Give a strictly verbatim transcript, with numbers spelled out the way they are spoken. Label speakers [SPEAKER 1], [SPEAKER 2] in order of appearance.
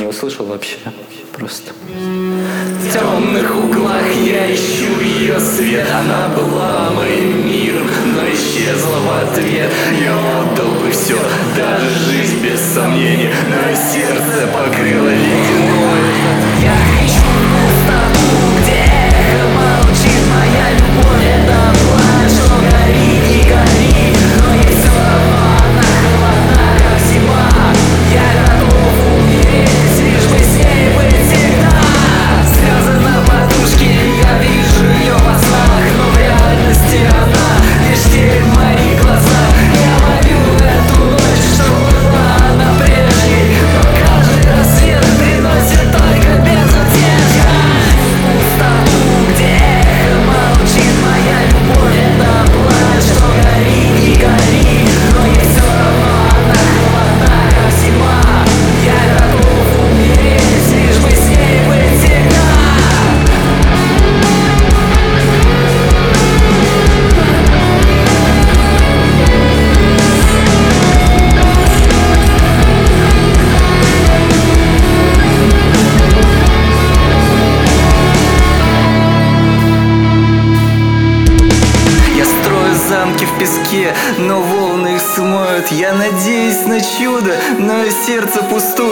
[SPEAKER 1] услышал вообще. Просто.
[SPEAKER 2] В темных углах я ищу ее свет. Она была моим миром, но исчезла в ответ. Я отдал бы все, даже жизнь без сомнений, но сердце покрыло ледяной. Я хочу пустоту, где эхо молчит. Моя любовь — это пламя, что горит и горит, но ей все равно она холодна, как зима. Я готов умереть, лишь бы с ней быть всегда. Слезы на подушке, я вижу ее во снах, но в реальности она лишь тень в моих глазах. Я ловлю эту ночь, что была она прежней, но каждый рассвет приносит только безутешно. Пустоту, где эхо молчит. Моя любовь — это пламя, что горит и горит, но ей все равно она холодна, как зима. Я готов умереть, лишь бы с ней быть всегда. Я строю замки в песке, но волны их смоют. Я надеюсь на чудо, но и сердце пустует.